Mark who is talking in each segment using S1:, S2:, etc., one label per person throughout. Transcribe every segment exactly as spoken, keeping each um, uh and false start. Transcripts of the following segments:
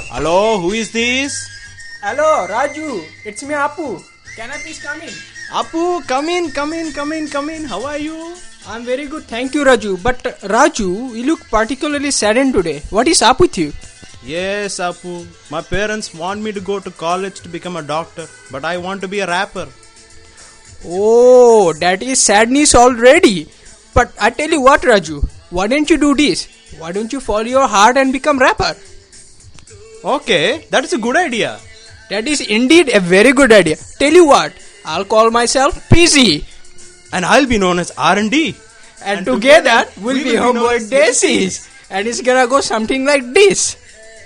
S1: Hello, who is this?
S2: Hello, Raju. It's me, Apu. Can I please come in?
S1: Apu, come in, come in, come in, come in. How are you?
S2: I'm very good, thank you, Raju. But uh, Raju, you look particularly saddened today. What is up with you?
S1: Yes, Apu. My parents want me to go to college to become a doctor, but I want to be a rapper.
S2: Oh, that is sadness already. But I tell you what, Raju. Why don't you do this? Why don't you follow your heart and become rapper?
S1: Okay, that is a good idea.
S2: That is indeed a very good idea. Tell you what, I'll call myself P Z.
S1: And I'll be known as R and D.
S2: And, and together, together we'll, we'll be, be Homeboy Desis. And it's gonna go something like this.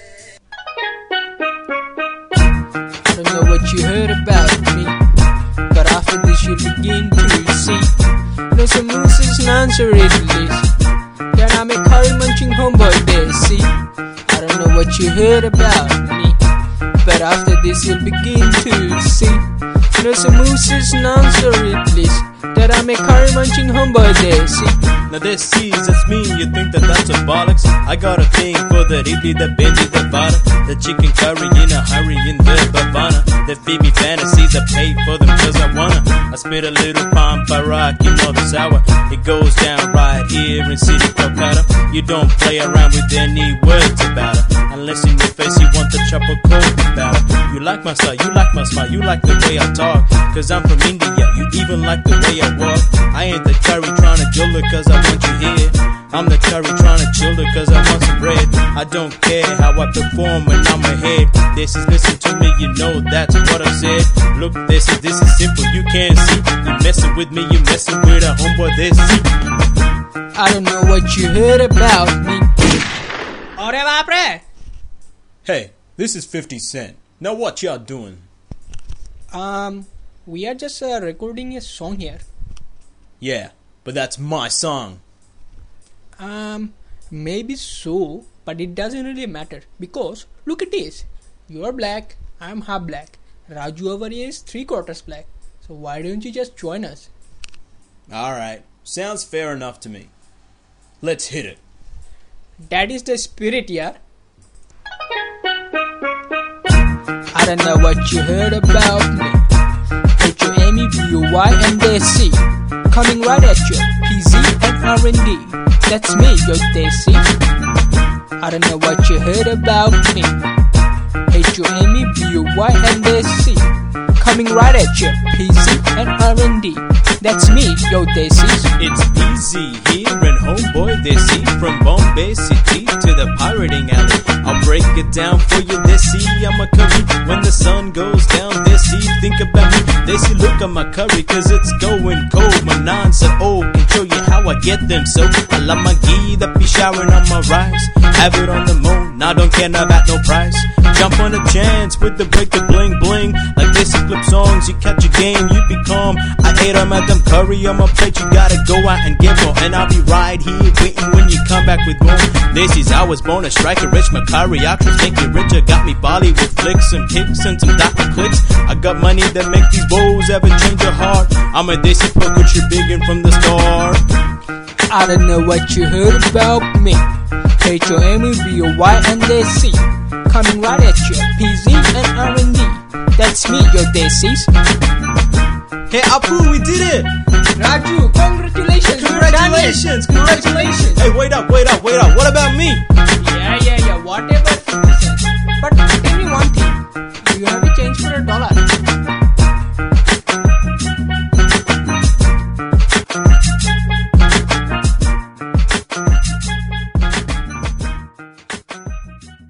S2: I don't know what you heard about me, but after this you'll begin to see. No some mooses and answer it list. Then I'm a curry munching Homeboy Desi. I don't know what you heard about me, but after this you'll begin to see. No some mooses and answer it list. That I'm a curry munching Homeboy Desi.
S1: Now this sees it's me, you think that that's a bollocks? I got a thing for the idli, the bindi, the vada, the chicken curry in a hurry in the Bavana. They feed me fantasies, I pay for them cause I wanna. I spit a little palm rock, you know the sour. It goes down right here in City Kolkata. You don't play around with any words about it, unless in your face you want the chopper cold about it. You like my style, you like my smile, you like the way I talk, cause I'm from India, you even like the way I walk. I ain't the curry trying to juggle cause I want you here. I'm the curry trying to chill it cause I want some bread. I don't care how I perform when I'm ahead. This is listen to me, you know that's what I said. Look, this is this is simple, you can't see. You messing with me, you messing with a homeboy this.
S2: I don't know what you heard about me. Aure baapre.
S1: Hey, this is fifty cent. Now what y'all doing?
S2: Um, we are just uh, recording a song here.
S1: Yeah, but that's my song.
S2: Um, maybe so, but it doesn't really matter. Because, look at this. You are black, I am half black. Raju over here is three quarters black. So why don't you just join us?
S1: Alright, sounds fair enough to me. Let's hit it.
S2: That is the spirit, yeah. I don't know what you heard about me. H O M E B O Y and Desi. Coming right at you, P Z and R and D. That's me, yo Desi. I don't know what you heard about me. H O M E B O Y and Desi. Coming right at you, P Z and R and D. That's me, yo Desi.
S1: It's P Z here and Homeboy Desi. From Bombay City to the pirating alley. I'll break it down for you, Desi. I'm a curry. When the sun goes down, Desi, think about me. Desi, look at my curry, cause it's going cold. My nines are old, can show you how I get them. So I love my ghee that be showering on my rice. Have it on the moon, I don't care about no price. Jump on a chance with the break the bling bling. Like Desi flip songs, you catch a game, you be calm. I ate them at them curry on my plate, you gotta go out and get more. And I'll be right here waiting when you come back with more. Desi's, I was born a striker, rich my curry actress, make you richer. Got me Bolly with flicks and kicks and some doctor clicks. I got money that make these woes ever change your heart. I'm a Desi pro, contributing from the start.
S2: I don't know what you heard about me. H O M E B O Y and Desi. Coming right at you, P Z and R and D. That's me, yo Desis.
S1: Hey Apu, we did it!
S2: Raju, congratulations!
S1: Congratulations!
S2: Congratulations!
S1: Hey, wait up, wait up, wait up. What about me?
S2: Yeah, yeah, yeah. Whatever fifty cents. But tell me one thing. Do you have a change for a dollar?